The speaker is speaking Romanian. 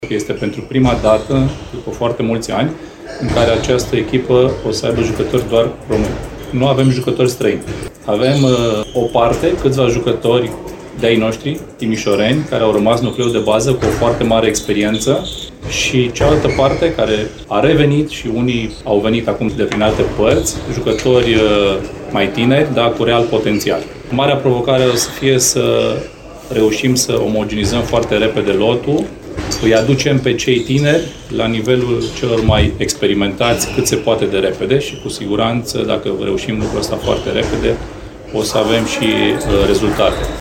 Este pentru prima dată, după foarte mulți ani, în care această echipă o să aibă jucători doar români. Nu avem jucători străini. Avem o parte, câțiva jucători de-ai noștri, timișoreni, care au rămas nucleul de bază cu o foarte mare experiență, și cealaltă parte care a revenit și unii au venit acum de prin alte părți, jucători mai tineri, dar cu real potențial. Marea provocare o să fie să reușim să omogenizăm foarte repede lotul, îi aducem pe cei tineri la nivelul celor mai experimentați cât se poate de repede și cu siguranță, dacă reușim lucrul ăsta foarte repede, o să avem și rezultate.